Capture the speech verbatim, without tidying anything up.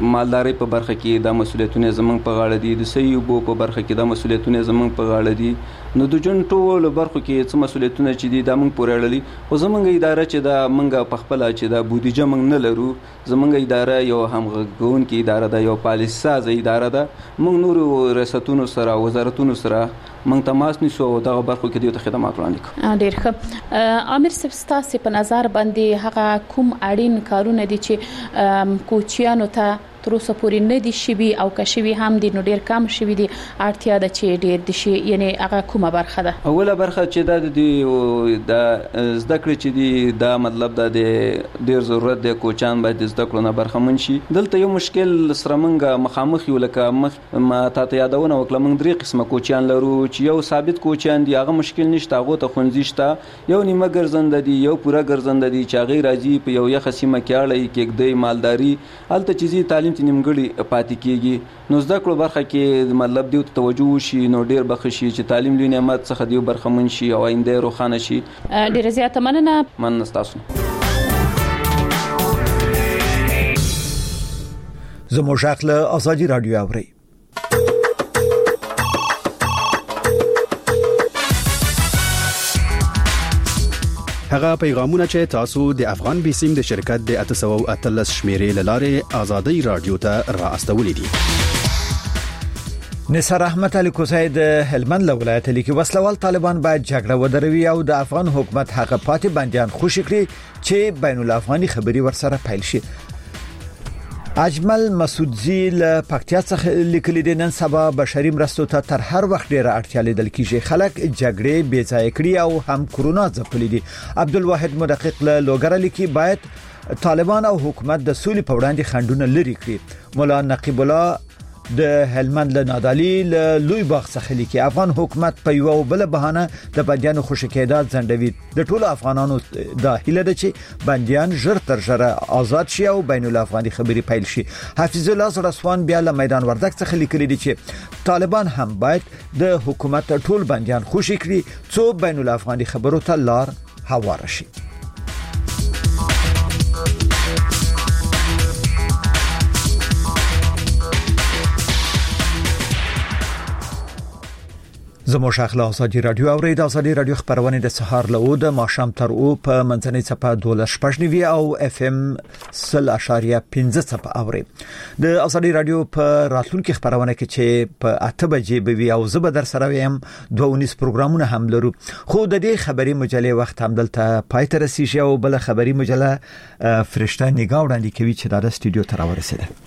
مالداري په برخه کې د مسولیتونه زمونږ په غاړه دي، د صحي اوبو په برخه کې د مسولیتونه زمونږ په غاړه دي. نو د جون ټول برخو کې څه مسولیتونه چې دي دا موږ پورې اړلي. خو زمونږ اداره چې دا موږ په خپل چې دا بودیجه موږ نه لرو، زمونږ اداره یو همغږونکې اداره ده، یو پالیسي ساز اداره ده. موږ نور ریاستونو سره وزارتونو سره موږ تماس نیسو او دغه برخو کې د خدمات وړاندې کوو. ډېر ښه. امیر صاحب، ستاسو په نظر باندې هغه کوم اړین کارونه دي چې کوچیانو ته تر اوسه پورې نه دي شوي او که شوي هم دي نو ډېر کم شوي دي، اړتیا ده چې ډېر دي شي، یعنی هغه کومه برخه ده؟ اوله برخه چې دا د د زده کړې چې دي دا مطلب دا د ډېر ضرورت دی کوچیان باید د زده کړو نه برخمن شي. دلته یو مشکل سره موږ مخامخ یو، لکه مخ ما تاسو یادونه وکړه موږ درې قسمه کوچیان لرو چې یو ثابت کوچیان دي، هغه مشکل نشته، هغه ته خونځي شته. یو نیمه ګرځنده دي، یو پوره ګرځنده دي چې هغه راځي په یو یخ سیمه کې اړه کېږدي مالداري هلته چې تعلیم ته نیمګړی پاتې کېږي. نو زده کړو برخه کې مطلب دی توجه وشي نو ډېر بخښي چې تعلیم لوی نعمت څخه دی برخمن شي او آینده روښانه شي. ډېر زیاته مننه. مننه تاسو. زموږ شاخله ازادي رادیو اوري. هغه پیغامونه چې تاسو د افغان بیسیم د شرکت د اته سوه او اتلس شمیرې لاره ازادي رادیو ته را استولې دي. نثار احمد علي کوزای د هلمند ولایت لیکي وسلوال طالبان باید جګړه ودروي او د افغان حکومت هغه پاتې بنديان خوشی کړي چې بین الافغاني خبري ورسره پیل شي. اجمل مسعودزی له پکتیا څخه لیکلي دي نن سبا بشري مرستو ته تر هر وخت ډیره اړتیا لیدل کیږي. خلک جګړې بې ځای کړي او هم کورونا ځپلي دي. عبدالواحد مدقق له لوګر لیکي باید طالبان او حکومت د سولې په وړاندې خنډونه لري کړي. مولا نقیب الله د هلمند له نادعلي له لوی باغ څخه لیکي افغان حکومت په یو بل بهانه د بنديانو خوشی کېدل ځندوي. د ټولو افغانانو د هیله ده چې بنديان ژر تر ژره آزاد شي او بین الافغاني خبري پیل شي. حفیظ الله زړسوان بیا له میدان وردک څخه لیکلي دي چې طالبان هم باید د حکومت ټول بنديان خوشی کړي څو بین الافغاني خبرو ته لار هوار شي. زموږ شاخله ازادي رادیو اورید. ازادي رادیو خبرونه د سهار له او د ماښام تر او په منځنۍ صفه دولس شپږ نیوي او اف ام صفر اشاریه پنځه صفه اورید. د ازادي رادیو په راتلونکو خبرونه کې چې په اته بجې به وي او زه به در سره ویم دوه ونیس پروګرامونه هم لرو. خو د دې خبري مجلې وخت هم دلته پای ته رسیږي او بل خبري مجله فرشته نگاه وړاندې کوي چې د استودیو ته راورسېده.